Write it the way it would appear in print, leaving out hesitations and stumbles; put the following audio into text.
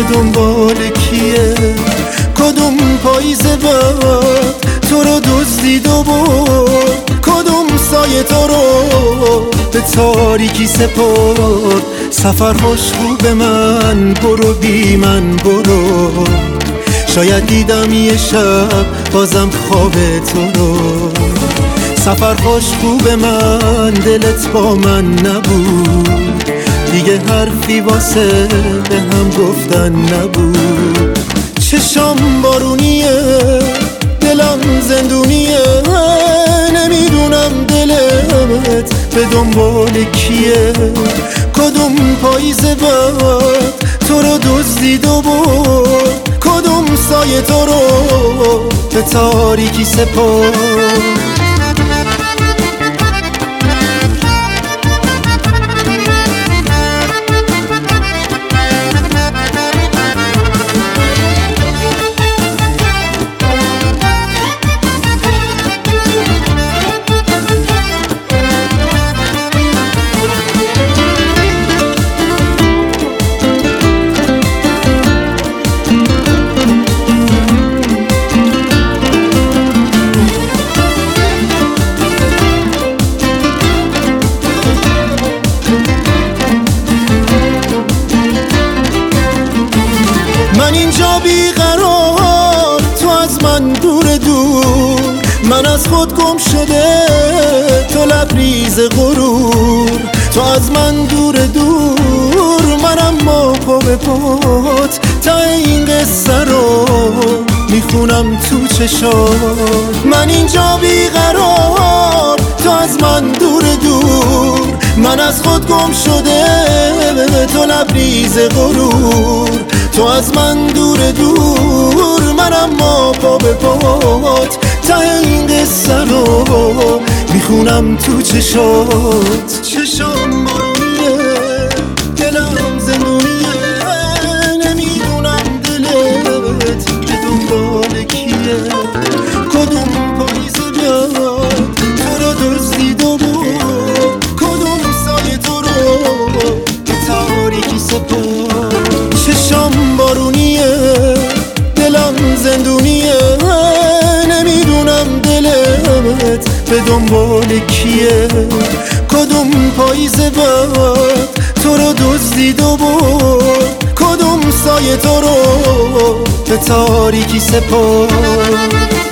دنبال کیه؟ کدوم پاییز باد تو رو دزدید و برد؟ کدوم سایه تو رو به تاریکی سپرد؟ سفر خوش خوب من، برو بی من برو. شاید دیدم یه شب بازم خواب تو رو. سفر خوش خوب من، دلت با من نبود، دیگه حرفی واسه به هم گفتن نبود. چشام بارونیه، دلم زندونیه، نمیدونم دلت به دنبال کیه؟ کدوم پاییز باد تو رو دزدید و برد؟ کدوم سایه تو رو به تاریکی سپرد؟ من اینجا بیقرار، تو از من دور دور، من از خود گم شده تو لبریز غرور. تو از من دور دور، منم ما پا به پات، تا این قصه رو میخونم تو چشات. من اینجا بیقرار، تو از من دور دور، من از خود گم شده تو لبریز غرور. تو از من دور دور، منم ما پا به پات، تا این قصه رو میخونم تو چشات. چشام بارونیه، دلم زندونیه، نمیدونم دلت به دنبال کیه؟ کدوم پاییز بیاد تو رو دزدید و برد؟ کدوم سایه تو رو به تاریکی سپرد؟ چشام بارونیه، دلم زندونیه، نمیدونم دلت به دنبال کیه؟ کدوم پاییز باد تو رو دزدید و برد؟ کدوم سایه تو رو به تاریکی سپرد؟